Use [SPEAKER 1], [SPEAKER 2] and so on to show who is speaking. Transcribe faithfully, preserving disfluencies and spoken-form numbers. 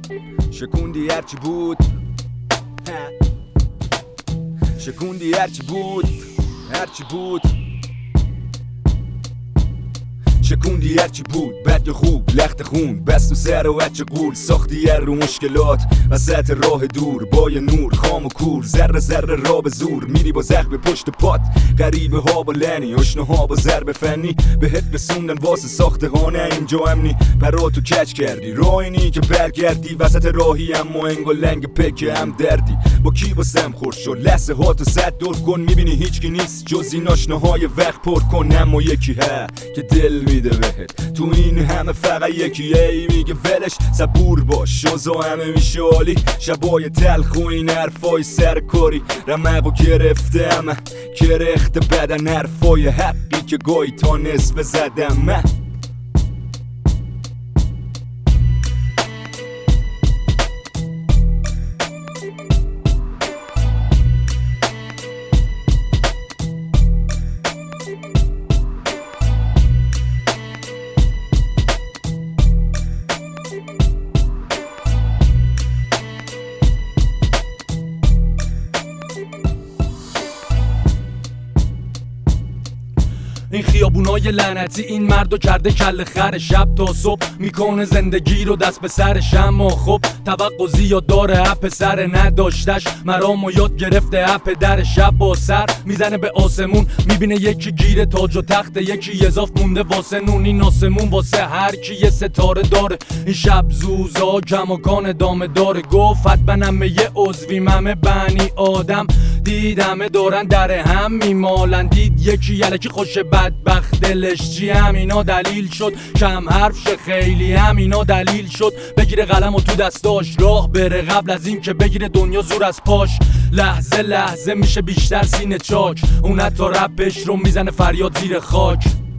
[SPEAKER 1] شکوندی هرچی بود شکوندی هرچی بود هرچی بود شکوندی هرچی بود بد و خوب لخت خون بست و سر و بچه قول ساختی هر رو مشکلات وسط راه دور با یه نور خام و کور ذره ذره را به زور میری با زخم پشت پات غریبه ها با لنی اشنه ها با ضرب فنی بهت رسوندن واسه ساخته ها نه اینجا امنی پراتو کچ کردی راینی که برگردی وسط راهی اما انگ و لنگ پکه هم دردی با کی واسم خورد شد لحظه ها تو صد دور کن میبینی هیچکی نیست جز این آشنه های وقت پر کن اما یکی ها که دل میده بهت تو این همه فقط یکی ای میگه ولش صبور باش شوزا همه میشه عالی شبای تلخ و این حرفای سرکاری رمقو گرفته همه کرخت بدن حرفای حقی که گاهی تا نصف زدم من
[SPEAKER 2] این خیابونای لعنتی این مردو کرده کل خر شب تا صبح میکنه زندگی رو دست به سرش اما خب توقع زیاد داره اپ سر نداشتش مرامو یاد گرفته اپ در شب با سر میزنه به آسمون میبینه یکی گیره تاج و تخت یکی اضاف مونده واسه نون این آسمون واسه هر کی یه ستاره داره این شب زوزا کماکان دامه داره گفت حتما یه عضوی ممه بنی آدم دیدمه دارن در هم میمالن دید یکی یلکی خوش بدبخت دلش چی همینا دلیل شد کم حرف شه خیلی همینا دلیل شد بگیره قلم و تو دستاش راه بره قبل از این که بگیره دنیا زور از پاش لحظه لحظه میشه بیشتر سینه چاک اون حتی رپش رو میزنه فریاد زیر خاک